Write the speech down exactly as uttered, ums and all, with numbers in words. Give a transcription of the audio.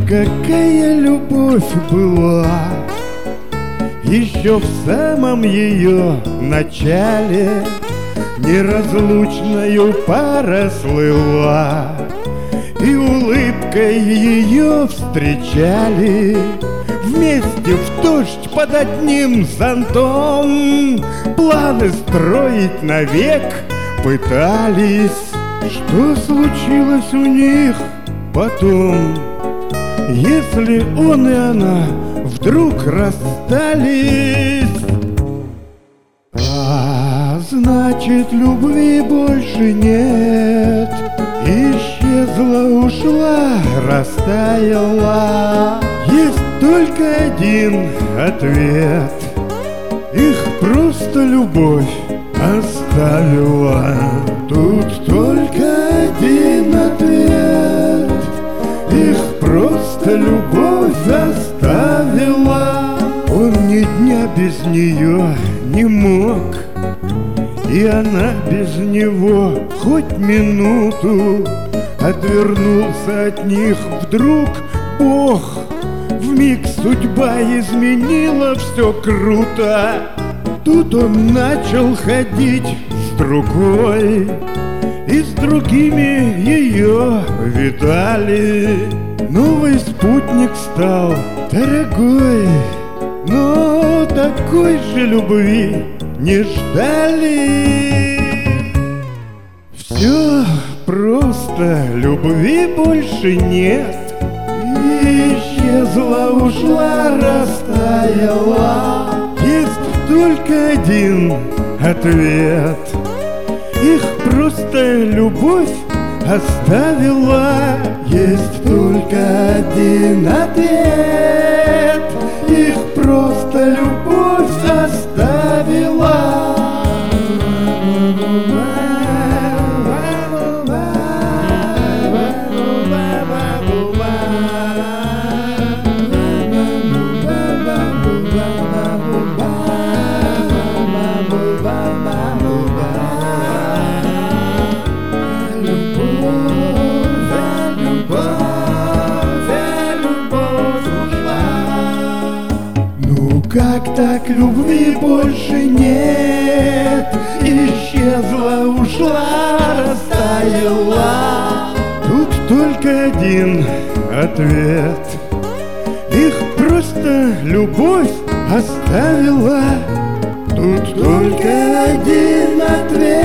какая любовь была еще в самом ее начале, неразлучною пара слыла, и улыбкой ее встречали. Вместе в дождь под одним зонтом планы строить навек пытались. Что случилось у них потом, если он и она вдруг расстались? А значит, любви больше нет. Исчезла, ушла, растаяла. Есть только один ответ: их просто любовь оставила. Тут только один ответ: их просто любовь оставила. Он ни дня без нее не мог, и она без него хоть минуту. Отвернулся от них вдруг Бог. Вмиг судьба изменила все круто. Тут он начал ходить с другой, и с другими ее видали. Новый спутник стал дорогой, но такой же любви не ждали. Все просто, любви больше нет. Исчезла, ушла, растаяла. Есть только один ответ: их просто любовь оставила. Есть только один ответ: их просто любовь оставила. Как так, любви больше нет? Исчезла, ушла, растаяла. Тут только один ответ: их просто любовь оставила. Тут только один ответ: